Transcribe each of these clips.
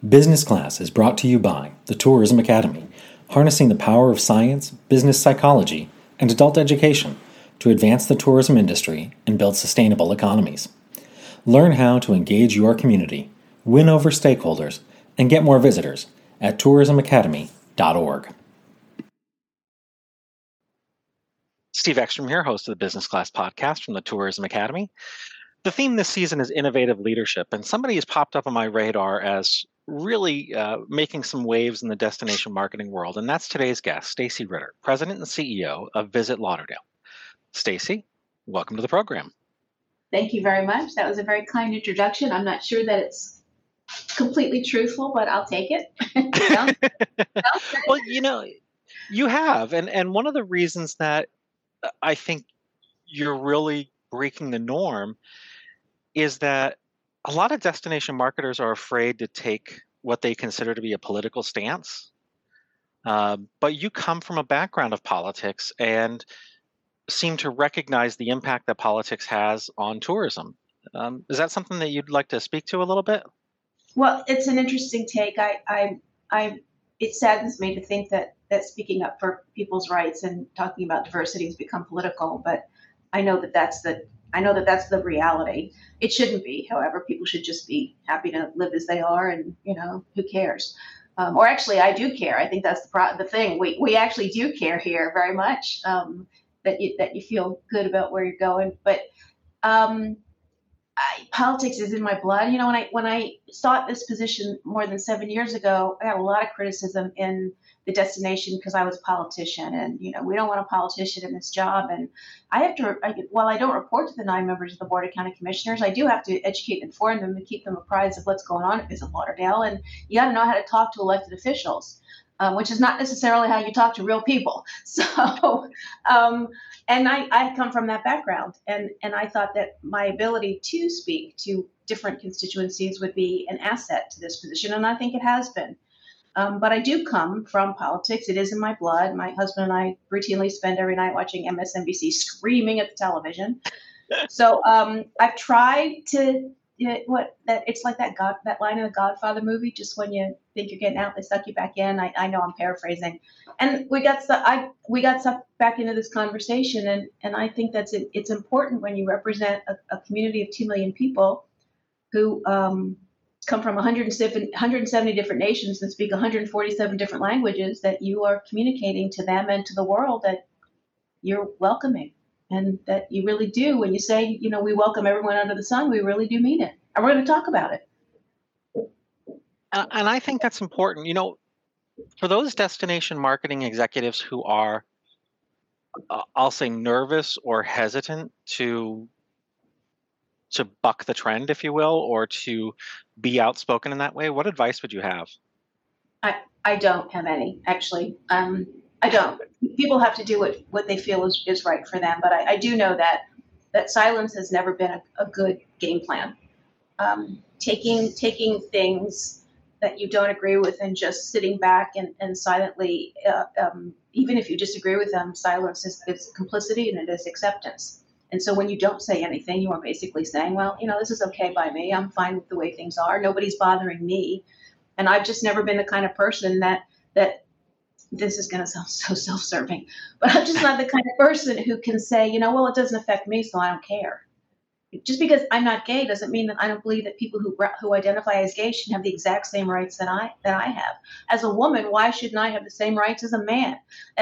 Business Class is brought to you by the Tourism Academy, harnessing the power of science, business psychology, and adult education to advance the tourism industry and build sustainable economies. Learn how to engage your community, win over stakeholders, and get more visitors at tourismacademy.org. Steve Ekstrom here, host of the Business Class podcast from the Tourism Academy. The theme this season is innovative leadership, and somebody has popped up on my radar as really making some waves in the destination marketing world, and that's today's guest, Stacy Ritter, President and CEO of Visit Lauderdale. Stacy, welcome to the program. Thank you very much. That was a very kind introduction. I'm not sure that it's completely truthful, but I'll take it. Well, you have, and one of the reasons that I think you're really breaking the norm is that a lot of destination marketers are afraid to take what they consider to be a political stance. But you come from a background of politics and seem to recognize the impact that politics has on tourism. Is that something that you'd like to speak to a little bit? Well, it's an interesting take. It saddens me to think that speaking up for people's rights and talking about diversity has become political, but I know that that's the reality. It shouldn't be. However, people should just be happy to live as they are, and who cares? Or actually, I do care. I think that's the thing. We actually do care here very much. That you feel good about where you're going. But politics is in my blood. When I sought this position more than 7 years ago, I had a lot of criticism in the destination because I was a politician, and we don't want a politician in this job. And while I don't report to the 9 members of the Board of County Commissioners, I do have to educate and inform them and keep them apprised of what's going on at Visit Lauderdale. And you got to know how to talk to elected officials, which is not necessarily how you talk to real people. So, and I come from that background, and I thought that my ability to speak to different constituencies would be an asset to this position, and I think it has been. But I do come from politics. It is in my blood. My husband and I routinely spend every night watching MSNBC screaming at the television. So I've tried to, it's like that line in the Godfather movie, just when you think you're getting out, they suck you back in. I know I'm paraphrasing. And we got sucked back into this conversation. And I think it's important when you represent a community of 2 million people who come from 170 different nations and speak 147 different languages, that you are communicating to them and to the world that you're welcoming, and that you really do. When you say, we welcome everyone under the sun, we really do mean it. And we're going to talk about it. And I think that's important. For those destination marketing executives who are, I'll say, nervous or hesitant to buck the trend, if you will, or to be outspoken in that way, what advice would you have? I don't have any, actually. I don't. People have to do what they feel is right for them. But I do know that silence has never been a good game plan. Taking things that you don't agree with and just sitting back and silently, even if you disagree with them, silence is complicity and it is acceptance. And so when you don't say anything, you are basically saying, well, this is okay by me. I'm fine with the way things are. Nobody's bothering me. And I've just never been the kind of person that this is going to sound so self-serving, but I'm just not the kind of person who can say, well, it doesn't affect me, so I don't care. Just because I'm not gay doesn't mean that I don't believe that people who identify as gay should have the exact same rights that I have. As a woman, why shouldn't I have the same rights as a man?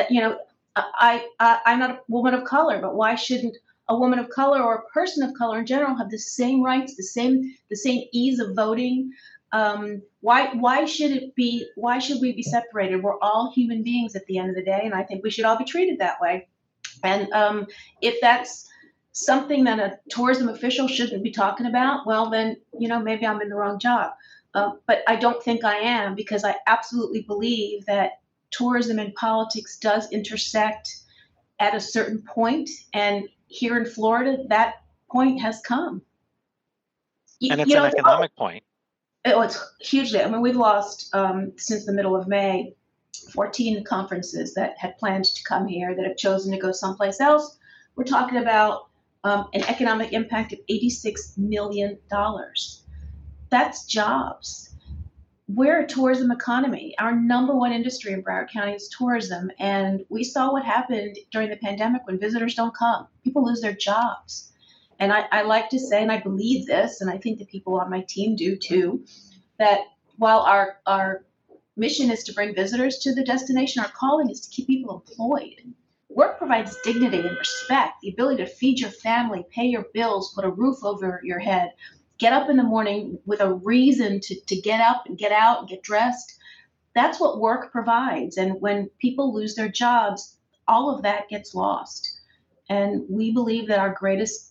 I'm not a woman of color, but why shouldn't a woman of color or a person of color in general have the same rights, the same ease of voting? Why should we be separated? We're all human beings at the end of the day, and I think we should all be treated that way. And if that's something that a tourism official shouldn't be talking about, well, then maybe I'm in the wrong job. But I don't think I am, because I absolutely believe that tourism and politics does intersect at a certain point, and here in Florida, that point has come. And it's an economic point. It's hugely. I mean, we've lost, since the middle of May, 14 conferences that had planned to come here that have chosen to go someplace else. We're talking about an economic impact of $86 million. That's jobs. we're a tourism economy. Our number one industry in Broward County is tourism. And we saw what happened during the pandemic when visitors don't come. People lose their jobs. And I like to say, and I believe this, and I think the people on my team do too, that while our mission is to bring visitors to the destination, our calling is to keep people employed. Work provides dignity and respect, the ability to feed your family, pay your bills, put a roof over your head, get up in the morning with a reason to get up and get out and get dressed. That's what work provides. And when people lose their jobs, all of that gets lost. And we believe that our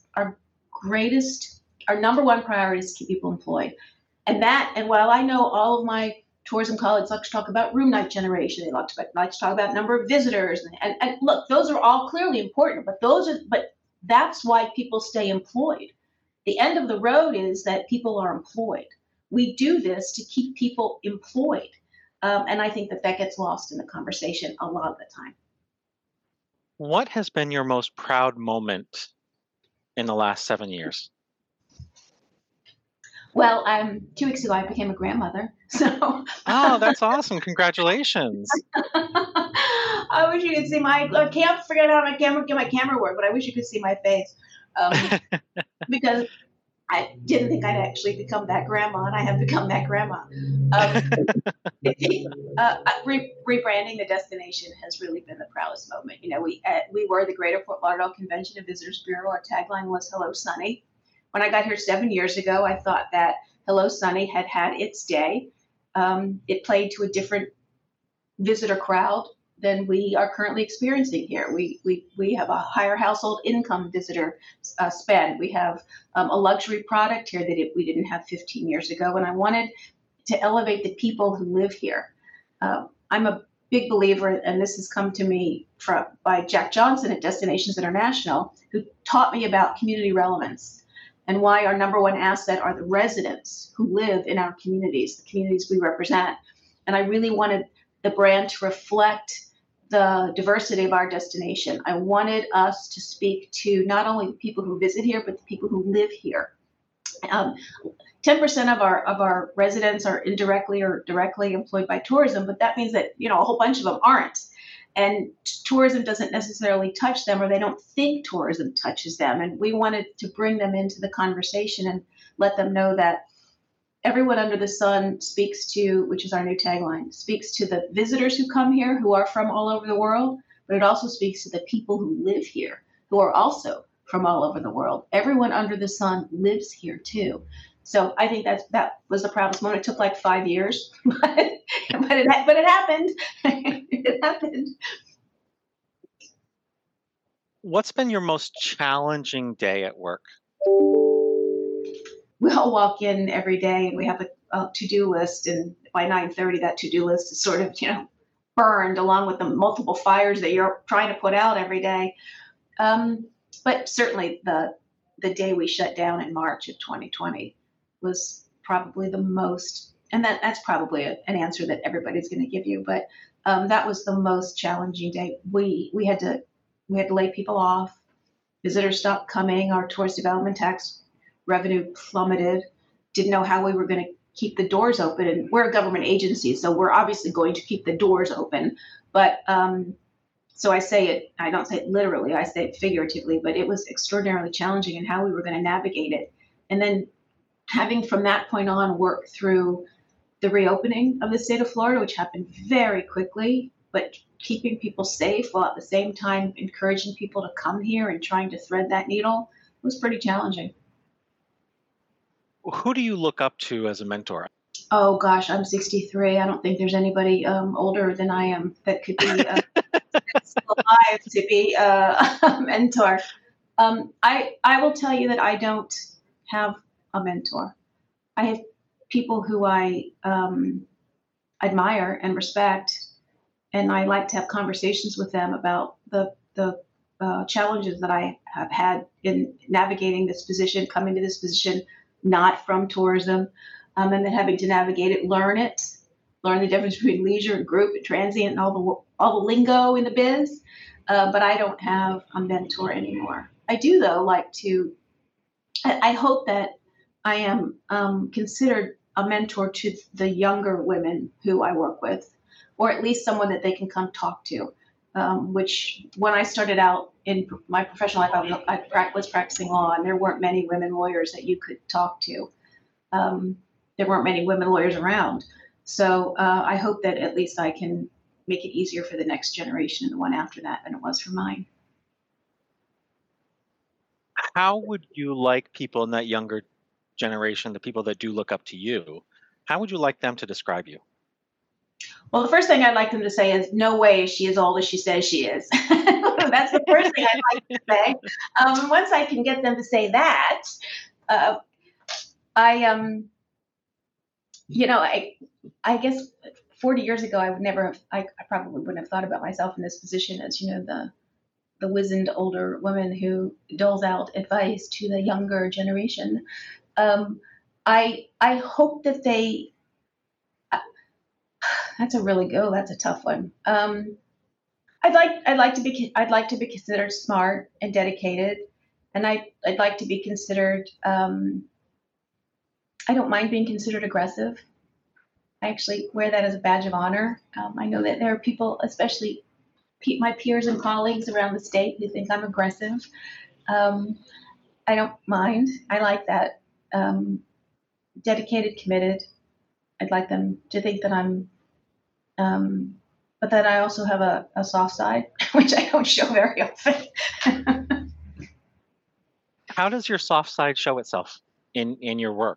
number one priority is to keep people employed. And while I know all of my tourism colleagues like to talk about room night generation, they like to talk about number of visitors, and look, those are all clearly important, but that's why people stay employed. The end of the road is that people are employed. We do this to keep people employed, and I think that gets lost in the conversation a lot of the time. What has been your most proud moment in the last 7 years? Well, 2 weeks ago, I became a grandmother. So. Oh, that's awesome. Congratulations. I wish you could see I can't figure out how get my camera work, but I wish you could see my face. Because I didn't think I'd actually become that grandma, and I have become that grandma. Rebranding the destination has really been the proudest moment. We were the Greater Fort Lauderdale Convention and Visitors Bureau. Our tagline was "Hello, Sunny." When I got here 7 years ago, I thought that Hello, Sunny had its day. It played to a different visitor crowd than we are currently experiencing here. We have a higher household income visitor spend. We have a luxury product here that we didn't have 15 years ago, and I wanted to elevate the people who live here. I'm a big believer, and this has come to me by Jack Johnson at Destinations International, who taught me about community relevance and why our number one asset are the residents who live in our communities, the communities we represent. And I really wanted the brand to reflect the diversity of our destination. I wanted us to speak to not only the people who visit here, but the people who live here. 10% of our residents are indirectly or directly employed by tourism, but that means that a whole bunch of them aren't. And tourism doesn't necessarily touch them, or they don't think tourism touches them. And we wanted to bring them into the conversation and let them know that everyone under the sun speaks to, which is our new tagline, speaks to the visitors who come here, who are from all over the world, but it also speaks to the people who live here, who are also from all over the world. Everyone under the sun lives here too. So I think that was the proudest moment. It took like 5 years, but it happened. It happened. What's been your most challenging day at work? We all walk in every day and we have a to-do list, and by 9:30 that to-do list is sort of burned along with the multiple fires that you're trying to put out every day. But certainly the day we shut down in March of 2020 was probably the most, and that's probably an answer that everybody's going to give you, but that was the most challenging day. We had to lay people off. Visitors stopped coming. Our tourist development tax revenue plummeted. Didn't know how we were going to keep the doors open. And we're a government agency, so we're obviously going to keep the doors open. But so I say it, I don't say it literally, I say it figuratively, but it was extraordinarily challenging in how we were going to navigate it. And then having from that point on work through the reopening of the state of Florida, which happened very quickly, but keeping people safe while at the same time encouraging people to come here and trying to thread that needle was pretty challenging. Who do you look up to as a mentor? Oh gosh, I'm 63. I don't think there's anybody older than I am that could be still alive to be a mentor. I will tell you that I don't have a mentor. I have people who I admire and respect, and I like to have conversations with them about the challenges that I have had in navigating this position, coming to this position, not from tourism, and then having to navigate it, learn the difference between leisure and group and transient and all the lingo in the biz. But I don't have a mentor anymore. I do though like to. I hope that I am considered a mentor to the younger women who I work with, or at least someone that they can come talk to. Which when I started out in my professional life, I was practicing law, and there weren't many women lawyers that you could talk to. There weren't many women lawyers around. So I hope that at least I can make it easier for the next generation and the one after that than it was for mine. How would you like people in that younger generation, the people that do look up to you, how would you like them to describe you? Well, the first thing I'd like them to say is, no way is she as old as she says she is. That's the first thing I'd like to say. Once I can get them to say that, I guess 40 years ago, I probably wouldn't have thought about myself in this position as, the wizened older woman who doles out advice to the younger generation. I hope that they. That's a tough one. I'd like to be considered smart and dedicated, and I'd like to be considered. I don't mind being considered aggressive. I actually wear that as a badge of honor. I know that there are people, especially my peers and colleagues around the state, who think I'm aggressive. I don't mind. I like that. Dedicated, committed. I'd like them to think that I'm, but that I also have a soft side, which I don't show very often. How does your soft side show itself in your work?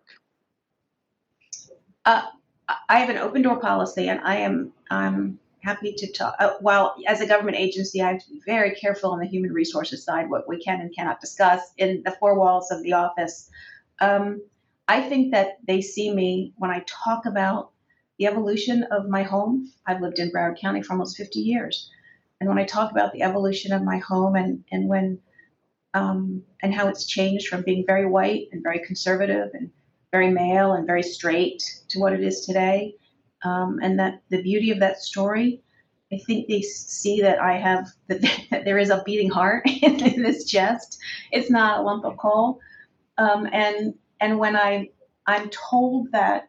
I have an open door policy, and I'm happy to talk. While as a government agency, I have to be very careful on the human resources side, what we can and cannot discuss in the four walls of the office. I think that they see me when I talk about the evolution of my home. I've lived in Broward County for almost 50 years. And when I talk about the evolution of my home and when and how it's changed from being very white and very conservative and very male and very straight to what it is today, and that the beauty of that story, I think they see that that there is a beating heart in this chest. It's not a lump of coal. And when I'm told that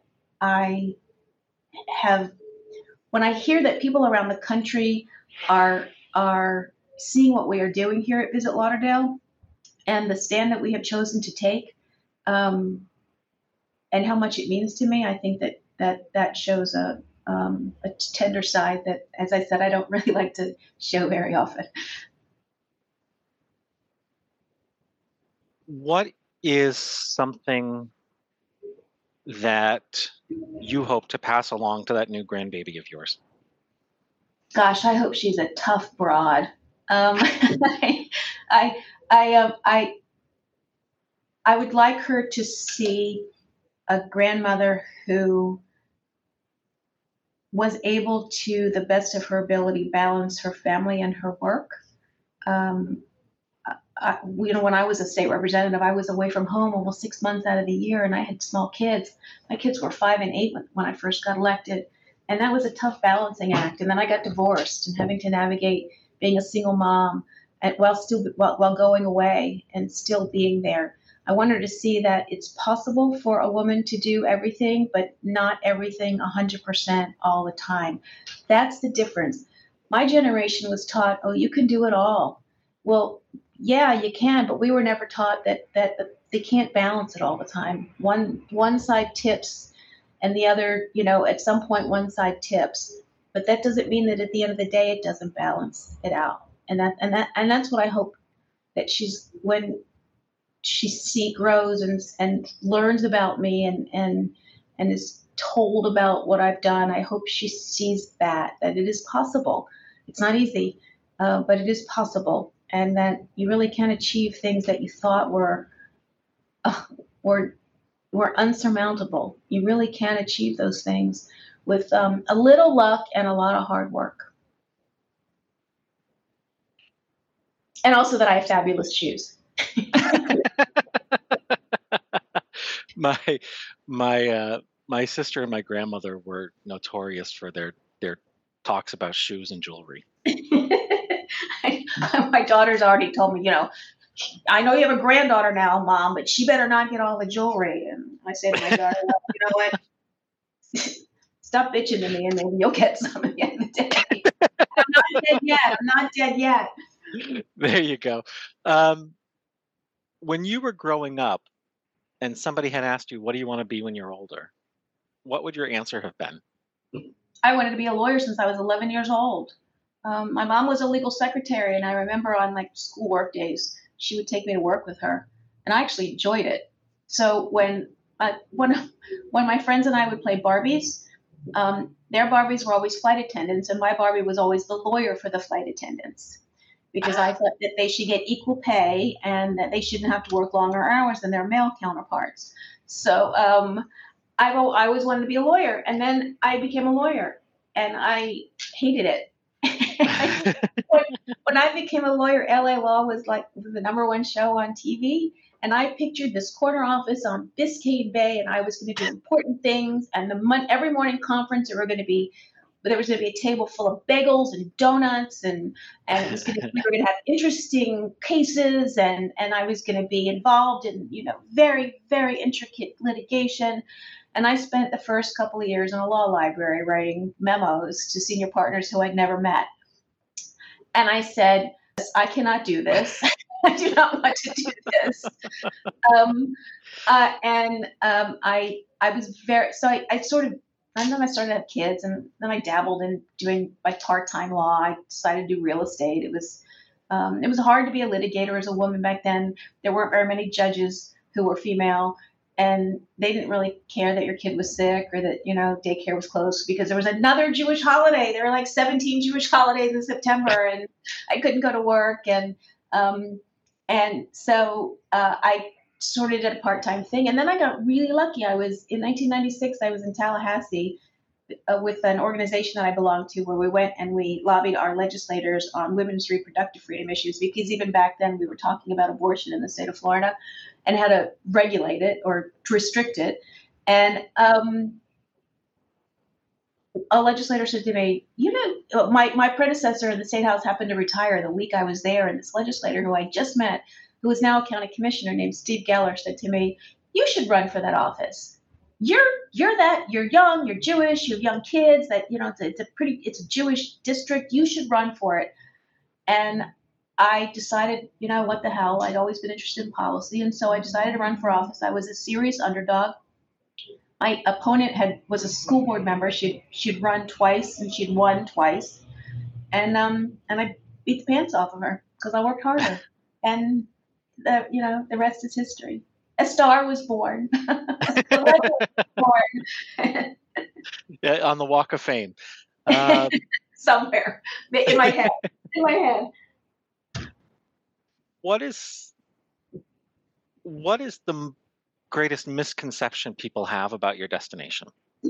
when I hear that people around the country are seeing what we are doing here at Visit Lauderdale and the stand that we have chosen to take, and how much it means to me, I think that shows a tender side that, as I said, I don't really like to show very often. What is something that you hope to pass along to that new grandbaby of yours? Gosh, I hope she's a tough broad. I would like her to see a grandmother who was able to, the best of her ability, balance her family and her work. When I was a state representative, I was away from home almost 6 months out of the year, and I had small kids. My kids were 5 and 8 when I first got elected, and that was a tough balancing act. And then I got divorced, and having to navigate being a single mom while going away and still being there. I want her to see that it's possible for a woman to do everything, but not everything 100% all the time. That's the difference. My generation was taught, oh, you can do it all. Well, yeah, you can, but we were never taught that they can't balance it all the time. One side tips, and the other, at some point one side tips, but that doesn't mean that at the end of the day it doesn't balance it out. And that's what I hope that when she grows and learns about me and is told about what I've done, I hope she sees that it is possible. It's not easy, but it is possible. And that you really can achieve things that you thought were unsurmountable. You really can achieve those things with a little luck and a lot of hard work. And also that I have fabulous shoes. My sister and my grandmother were notorious for their talks about shoes and jewelry. My daughter's already told me, I know you have a granddaughter now, Mom, but she better not get all the jewelry. And I say to my daughter, well, you know what? Stop bitching to me and maybe you'll get some at the end of the day. I'm not dead yet. I'm not dead yet. There you go. When you were growing up and somebody had asked you, what do you want to be when you're older? What would your answer have been? I wanted to be a lawyer since I was 11 years old. My mom was a legal secretary, and I remember on like school work days, she would take me to work with her, and I actually enjoyed it. So when my friends and I would play Barbies, their Barbies were always flight attendants, and my Barbie was always the lawyer for the flight attendants because I thought that they should get equal pay and that they shouldn't have to work longer hours than their male counterparts. So I always wanted to be a lawyer, and then I became a lawyer, and I hated it. when I became a lawyer, LA Law was like the #1 show on TV, and I pictured this corner office on Biscayne Bay, and I was going to do important things. And every morning conference, there was going to be a table full of bagels and donuts, and we were going to have interesting cases, and I was going to be involved in very, very intricate litigation. And I spent the first couple of years in a law library writing memos to senior partners who I'd never met. And I said, I cannot do this. I do not want to do this. I was very, so I sort of, and then I started to have kids, and then I dabbled in doing like part-time law. I decided to do real estate. It was hard to be a litigator as a woman back then. There weren't very many judges who were female, and they didn't really care that your kid was sick or that, daycare was closed because there was another Jewish holiday. There were like 17 Jewish holidays in September, and I couldn't go to work. And so I sort of did a part-time thing. And then I got really lucky. In 1996, I was in Tallahassee with an organization that I belonged to, where we went and we lobbied our legislators on women's reproductive freedom issues, because even back then we were talking about abortion in the state of Florida and how to regulate it or to restrict it. And a legislator said to me, my predecessor in the State House happened to retire the week I was there, and this legislator who I just met, who is now a county commissioner named Steve Geller, said to me, you should run for that office. You're young, you're Jewish, you have young kids, that, it's a Jewish district, you should run for it. And I decided, what the hell, I'd always been interested in policy, and so I decided to run for office. I was a serious underdog. My opponent was a school board member. She'd run twice and she'd won twice, and I beat the pants off of her because I worked harder, and the rest is history. A star was born. A legend was born. Yeah, on the Walk of Fame. Somewhere in my head. What is the greatest misconception people have about your destination?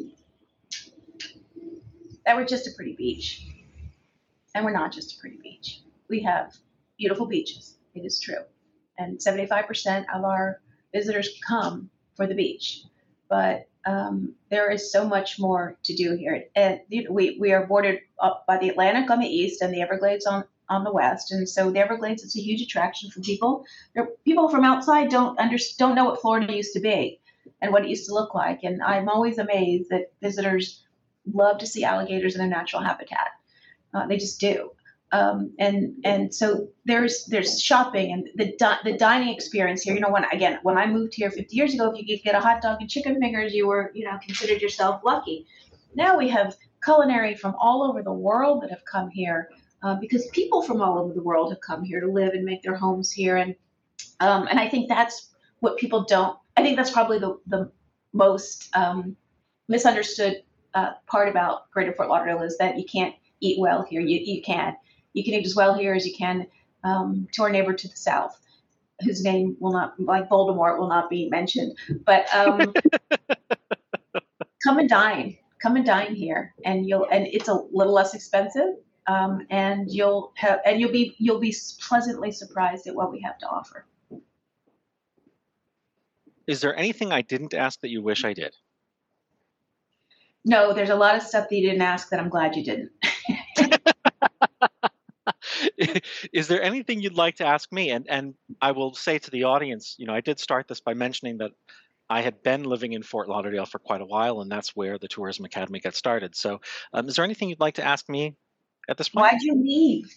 That we're just a pretty beach. And we're not just a pretty beach. We have beautiful beaches. It is true. And 75% of our visitors come for the beach. But there is so much more to do here. And we are bordered up by the Atlantic on the east and the Everglades on the west. And so the Everglades, it's a huge attraction for people. People from outside don't know what Florida used to be and what it used to look like. And I'm always amazed that visitors love to see alligators in their natural habitat. They just do. And so there's shopping and the dining experience here. When I moved here 50 years ago, if you could get a hot dog and chicken fingers, you were, considered yourself lucky. Now we have culinary from all over the world that have come here, because people from all over the world have come here to live and make their homes here. And I think that's what people don't. I think that's probably the most misunderstood part about Greater Fort Lauderdale is that you can't eat well here. You can't. You can eat as well here as you can to our neighbor to the south, whose name will not, like Voldemort, will not be mentioned. But come and dine here, and it's a little less expensive, and you'll be pleasantly surprised at what we have to offer. Is there anything I didn't ask that you wish I did? No, there's a lot of stuff that you didn't ask that I'm glad you didn't. Is there anything you'd like to ask me? And I will say to the audience, I did start this by mentioning that I had been living in Fort Lauderdale for quite a while, and that's where the Tourism Academy got started. So, is there anything you'd like to ask me at this point? Why'd you leave?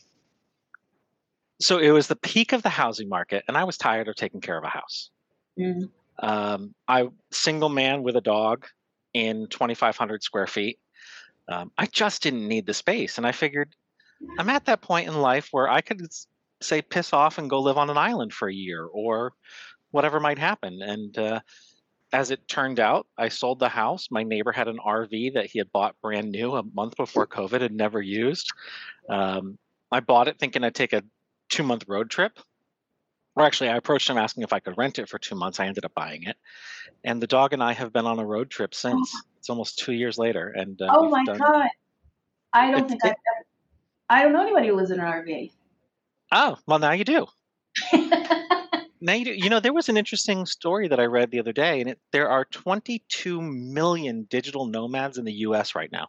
So it was the peak of the housing market, and I was tired of taking care of a house. Mm. I single man with a dog in 2,500 square feet. I just didn't need the space, and I figured I'm at that point in life where I could say piss off and go live on an island for a year or whatever might happen. And as it turned out, I sold the house. My neighbor had an RV that he had bought brand new a month before COVID and never used. I bought it thinking I'd take a 2-month road trip. Or actually, I approached him asking if I could rent it for 2 months. I ended up buying it. And the dog and I have been on a road trip since. It's almost 2 years later. And Oh we've my done God. I don't it. think I don't know anybody who lives in an RV. Oh, well, now you do. Now you do. You know, there was an interesting story that I read the other day, and there are 22 million digital nomads in the U.S. right now.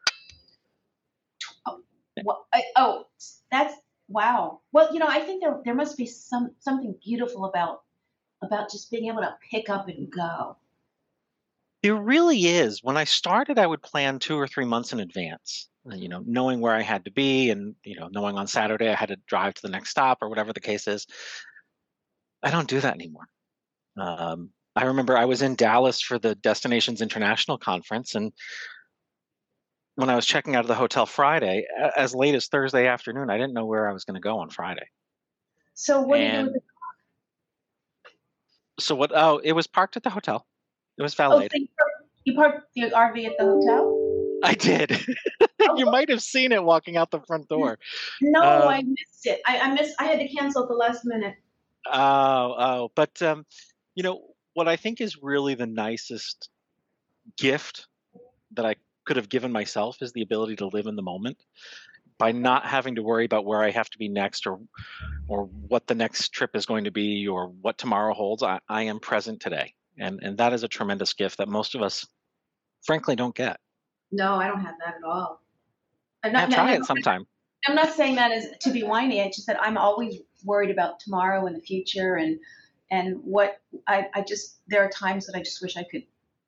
That's wow. Well, I think there must be something beautiful about just being able to pick up and go. There really is. When I started, I would plan 2 or 3 months in advance, knowing where I had to be and, knowing on Saturday I had to drive to the next stop or whatever the case is. I don't do that anymore. I remember I was in Dallas for the Destinations International Conference, and when I was checking out of the hotel Friday, as late as Thursday afternoon, I didn't know where I was going to go on Friday. So what do you do with the So what? Oh, it was parked at the hotel. It was Oh, valeted. so you parked the RV at the hotel? I did. You might have seen it walking out the front door. No, I missed it. I had to cancel at the last minute. But what I think is really the nicest gift that I could have given myself is the ability to live in the moment by not having to worry about where I have to be next or what the next trip is going to be or what tomorrow holds. I am present today. And that is a tremendous gift that most of us, frankly, don't get. No, I don't have that at all. Try it sometime. I'm not saying that as to be whiny. It's just that I'm always worried about tomorrow and the future and what I just, there are times that I just wish I could,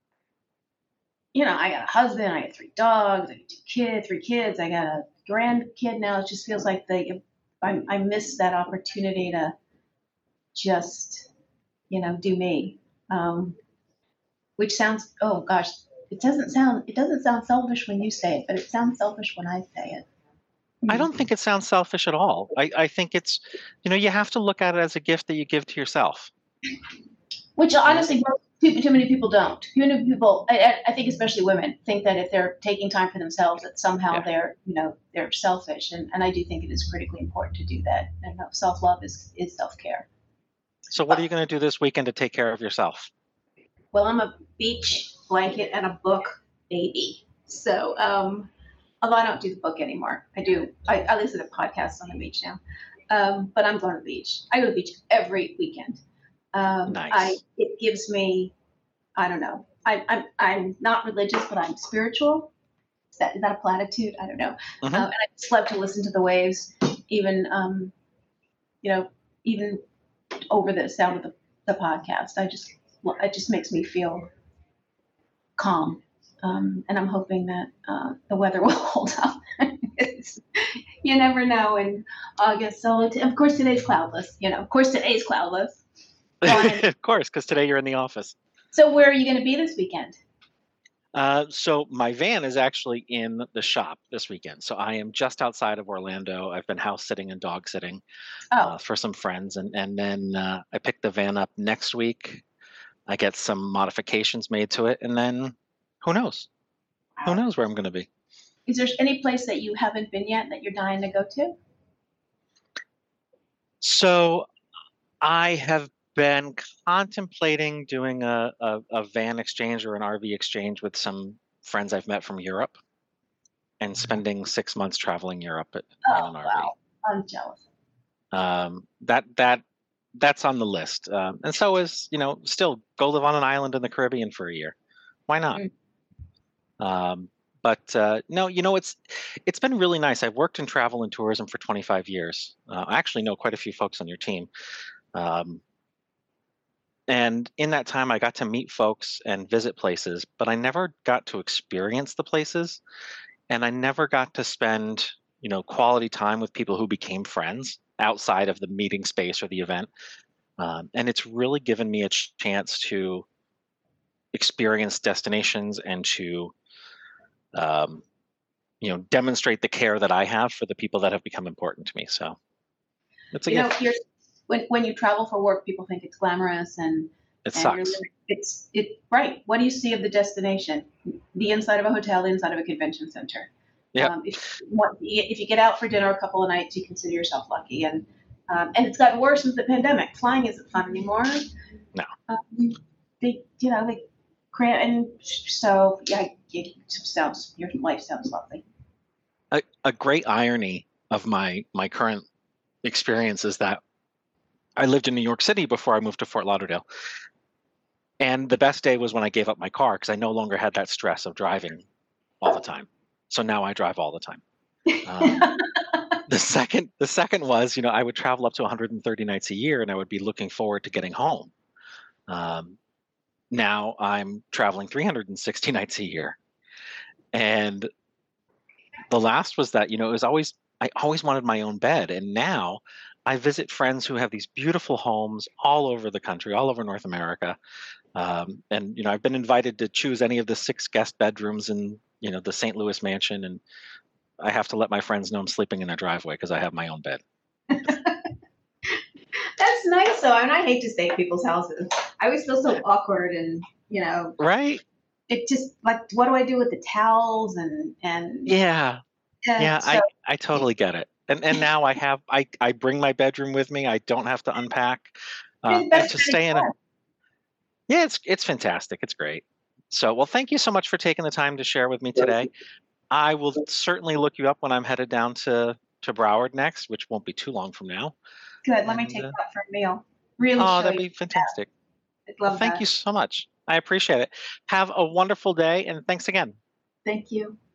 I got a husband, I got 3 dogs, I got 3 kids, I got a grandkid now. It just feels like I miss that opportunity to just, do me. Which sounds, oh gosh, it doesn't sound selfish when you say it, but it sounds selfish when I say it. I don't think it sounds selfish at all. I think it's, you have to look at it as a gift that you give to yourself. Which honestly, too many people don't. Too many people, I think especially women, think that if they're taking time for themselves, that somehow they're selfish. And I do think it is critically important to do that. And self-love is self-care. So what are you going to do this weekend to take care of yourself? Well, I'm a beach blanket and a book baby. So, although I don't do the book anymore, I listen to podcasts on the beach now. But I'm going to the beach. I go to the beach every weekend. Nice. It gives me, I don't know. I'm not religious, but I'm spiritual. Is that a platitude? I don't know. Mm-hmm. And I just love to listen to the waves, even even over the sound of the podcast. It just makes me feel calm. And I'm hoping that the weather will hold up. You never know in August. So, of course, today's cloudless. Of course, today's cloudless. Of course, because today you're in the office. So where are you going to be this weekend? So my van is actually in the shop this weekend. So I am just outside of Orlando. I've been house sitting and dog sitting for some friends. And then I pick the van up next week. I get some modifications made to it. And then who knows? Who knows where I'm going to be? Is there any place that you haven't been yet that you're dying to go to? So I have been contemplating doing a van exchange or an RV exchange with some friends I've met from Europe and spending 6 months traveling Europe in an RV. Wow. I'm jealous. That's on the list. And so is, still go live on an island in the Caribbean for a year. Why not? But no, it's been really nice. I've worked in travel and tourism for 25 years. I actually know quite a few folks on your team. And in that time, I got to meet folks and visit places, but I never got to experience the places, and I never got to spend, quality time with people who became friends outside of the meeting space or the event. And it's really given me a chance to experience destinations and to, um, demonstrate the care that I have for the people that have become important to me. So it's a gift. Here's when you travel for work, people think it's glamorous It and you're sucks. right. What do you see of the destination? The inside of a hotel, the inside of a convention center. Yep. If you get out for dinner a couple of nights, you consider yourself lucky. And it's gotten worse since the pandemic. Flying isn't fun anymore. No. They cram, and so yeah, your life sounds lovely. A great irony of my current experience is that I lived in New York City before I moved to Fort Lauderdale. And the best day was when I gave up my car because I no longer had that stress of driving all the time. So now I drive all the time. The second was, I would travel up to 130 nights a year and I would be looking forward to getting home. Now I'm traveling 360 nights a year. And the last was that, I always wanted my own bed. And now I visit friends who have these beautiful homes all over the country, all over North America. And, I've been invited to choose any of the 6 guest bedrooms in, the St. Louis mansion. And I have to let my friends know I'm sleeping in their driveway because I have my own bed. That's nice, though. I mean, I hate to stay at people's houses. I always feel so awkward, and right? It just like, what do I do with the towels and yeah. So, I totally get it. And now I bring my bedroom with me. I don't have to unpack. And to stay in yeah, it's fantastic. It's great. So, well, thank you so much for taking the time to share with me today. I will certainly look you up when I'm headed down to Broward next, which won't be too long from now. Good. Let me take that for a meal. Really? Oh, that'd be fantastic. I'd love that. Thank you so much. I appreciate it. Have a wonderful day, and thanks again. Thank you.